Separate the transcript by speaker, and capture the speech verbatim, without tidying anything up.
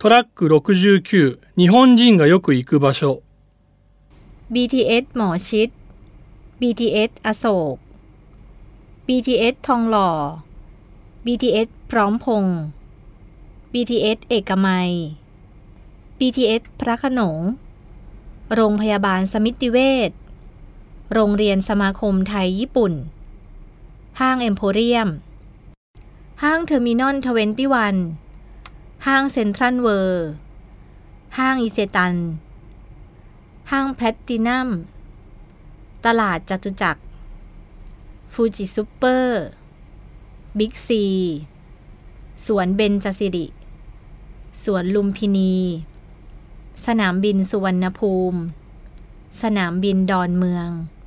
Speaker 1: トラックろくじゅうきゅう日本人がよく行く場所
Speaker 2: บี ที เอส หมอชิต บี ที เอส อโศก บี ที เอส ทองหล่อ บี ที เอส พร้อมพงษ์ บี ที เอส เอกมัย บี ที เอส พระโขนงโรงพยาบาลสมิติเวชโรงเรียนสมาคมไทยญี่ปุ่นห้างเอ็มโพเรียมห้างเทอร์มินอลยี่สิบเอ็ดห้างเซ็นทรัลเวิลด์ห้างอิเซตันห้างแพลตตินัมตลาดจตุจักรฟูจิซุปเปอร์บิ๊กซีสวนเบญจสิริสวนลุมพินีสนามบินสุวรรณภูมิสนามบินดอนเมือง